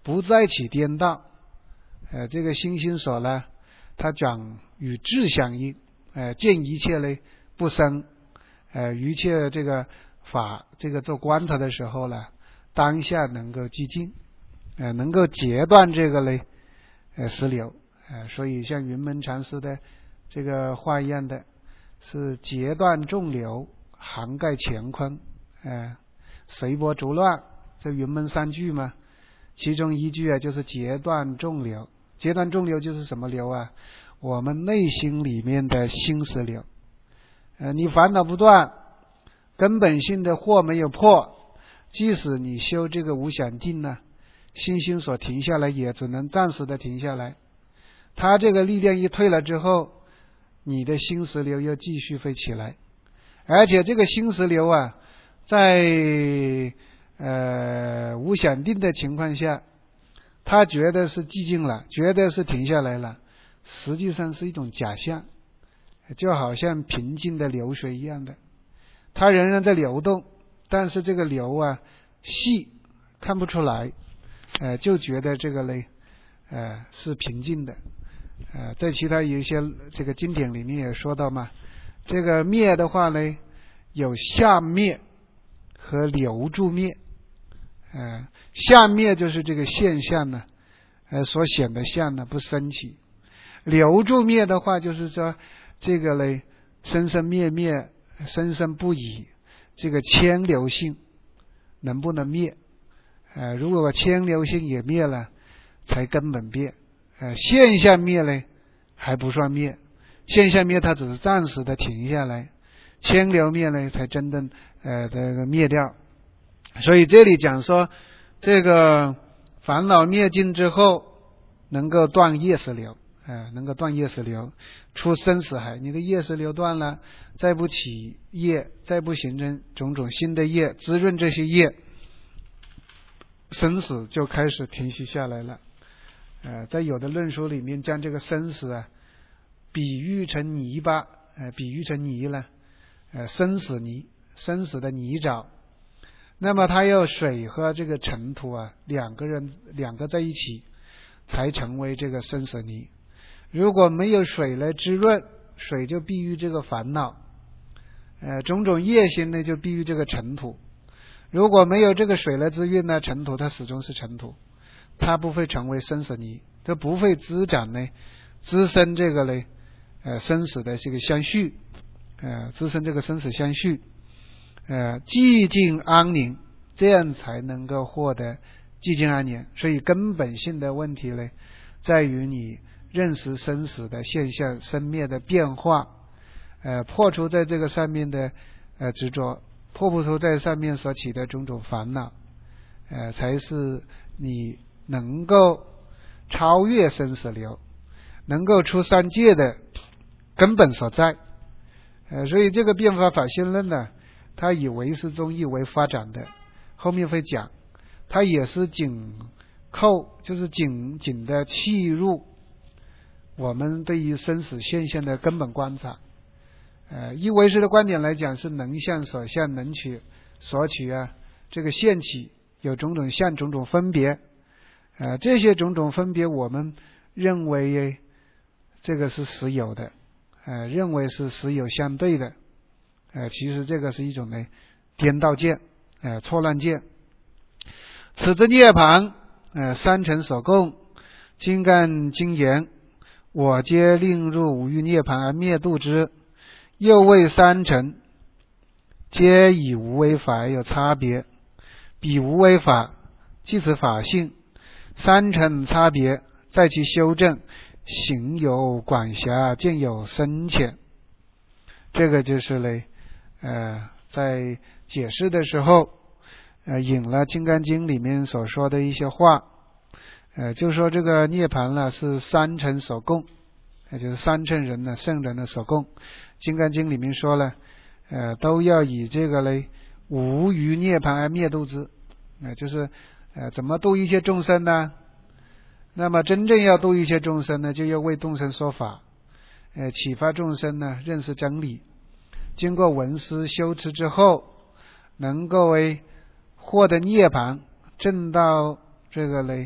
不再起颠倒。呃，这个心心所呢，它讲与智相应，呃，见一切呢不生，呃，一切这个法，这个做观察的时候呢，当下能够寂静，呃，能够截断这个呢，呃，实流，呃，所以像云门禅师的这个话一样的，是截断众流，涵盖乾坤，呃，随波逐乱，这云门三句嘛，其中一句啊就是截断众流。截断众流就是什么流啊？我们内心里面的心识流。呃，你烦恼不断，根本性的惑没有破，即使你修这个无想定呢，心心所停下来，也只能暂时的停下来。它这个力量一退了之后，你的心识流又继续会起来，而且这个心识流啊，在呃无想定的情况下，他觉得是寂静了，觉得是停下来了，实际上是一种假象，就好像平静的流水一样的，它仍然在流动，但是这个流啊细看不出来，呃，就觉得这个呢，呃，是平静的。呃，在其他有一些这个经典里面也说到嘛，这个灭的话呢，有下灭和流住灭。呃，下灭就是这个现象呢，呃，所显的相呢不升起；流住灭的话，就是说这个呢生生灭灭，生生不已，这个牵流性能不能灭？呃，如果牵流性也灭了，才根本灭。呃，现象灭呢还不算灭，现象灭它只是暂时的停下来，牵流灭呢才真正呃这个灭掉。所以这里讲说，这个烦恼灭尽之后，能够断业识流，呃，能够断业识流，出生死海。你的业识流断了，再不起业，再不形成种种新的业，滋润这些业，生死就开始停息下来了。呃，在有的论述里面，将这个生死啊，比喻成泥巴，呃，比喻成泥了，呃，生死泥，生死的泥沼。那么它要水和这个尘土啊，两个人两个在一起，才成为这个生死泥。如果没有水来滋润，水就避于这个烦恼，呃，种种业心呢就避于这个尘土。如果没有这个水来滋润呢，尘土它始终是尘土，它不会成为生死泥，它不会滋长呢，滋生这个呢，呃，生死的这个相续，呃，滋生这个生死相续。呃，寂静安宁，这样才能够获得寂静安宁。所以根本性的问题呢，在于你认识生死的现象、生灭的变化，呃，破除在这个上面的呃执着，破不出在上面所起的种种烦恼，呃，才是你能够超越生死流，能够出三界的根本所在。呃，所以这个变法法性论呢，它以唯识宗义为发展的，后面会讲，它也是紧扣，就是紧紧的契入我们对于生死现象的根本观察。呃，以唯识的观点来讲，是能相所相，能取所取啊，这个现起有种种相，种种分别，呃，这些种种分别，我们认为这个是实有的，呃，认为是实有相对的。呃，其实这个是一种呢颠倒见，呃，错乱见。此之涅槃，呃，三尘所共。金刚经言：我皆令入五欲涅槃而灭度之。又谓三尘，皆以无为法而有差别。彼无为法，即此法性。三尘差别，在其修正，行有管辖，见有深浅。这个就是呢。呃，在解释的时候，呃，引了《金刚经》里面所说的一些话，呃，就说这个涅槃呢是三尘所共，也就是三乘人呢圣人的所共。《金刚经》里面说了，呃，都要以这个呢无余涅槃而灭度之，呃，就是呃怎么度一切众生呢？那么真正要度一切众生呢，就要为众生说法，呃，启发众生呢认识真理。经过闻思修持之后，能够为获得涅槃，证到这个呢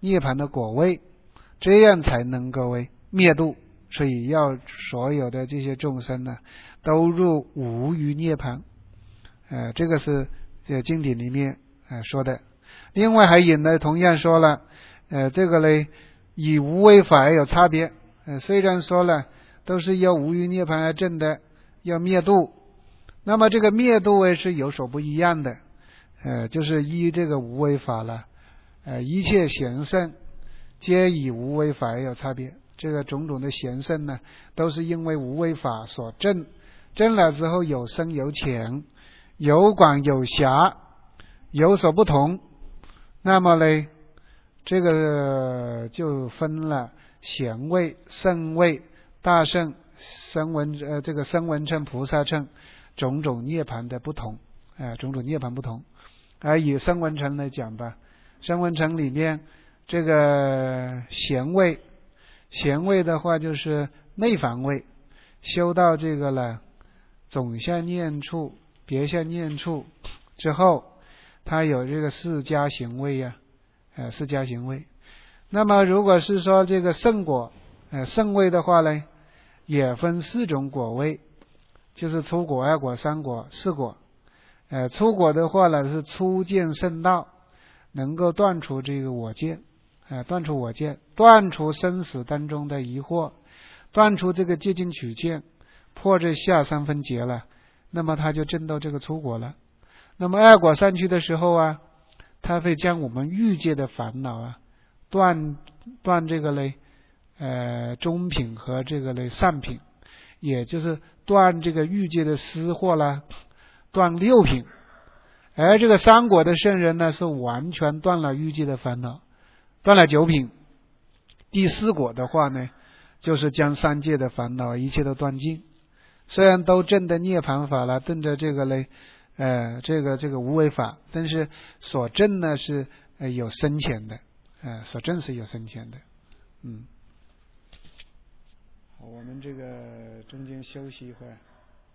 涅槃的果位，这样才能够为灭度。所以要所有的这些众生呢，都入无余涅槃。呃，这个是呃经典里面呃说的。另外还引呢，同样说了，呃，这个呢与无为法也有差别。呃，虽然说了都是要无余涅槃而证的，要灭度，那么这个灭度也是有所不一样的。呃，就是依这个无为法了，呃，一切贤圣皆以无为法也有差别。这个种种的贤圣呢，都是因为无为法所证，证了之后有深有浅，有广有狭，有所不同。那么呢，这个就分了贤位、圣位、大圣、声闻呃这个声闻乘、菩萨乘种种涅槃的不同，呃种种涅槃不同。而以声闻乘来讲吧，声闻乘里面这个贤位，贤位的话就是内凡位，修到这个了总相念处、别相念处之后，他有这个四加行位呀、啊，呃四加行位。那么如果是说这个圣果，呃圣位的话呢，也分四种果位，就是初果、二果、三果、四果。呃，初果的话呢是初见圣道，能够断除这个我见，呃，断除我见，断除生死当中的疑惑，断除这个借境取见，破这下三分结了，那么他就证到这个初果了。那么二果上去的时候啊，他会将我们欲界的烦恼啊断断这个嘞，呃，中品和这个嘞上品，也就是断这个欲界的私惑啦。断六品。而这个三果的圣人呢，是完全断了欲界的烦恼，断了九品。第四果的话呢，就是将三界的烦恼一切都断尽。虽然都证的涅槃法了，证着这个嘞，呃，这个这个无为法，但是所证呢是呃有深浅的，呃，所证是有深浅的。嗯，好，我们这个中间休息一会儿。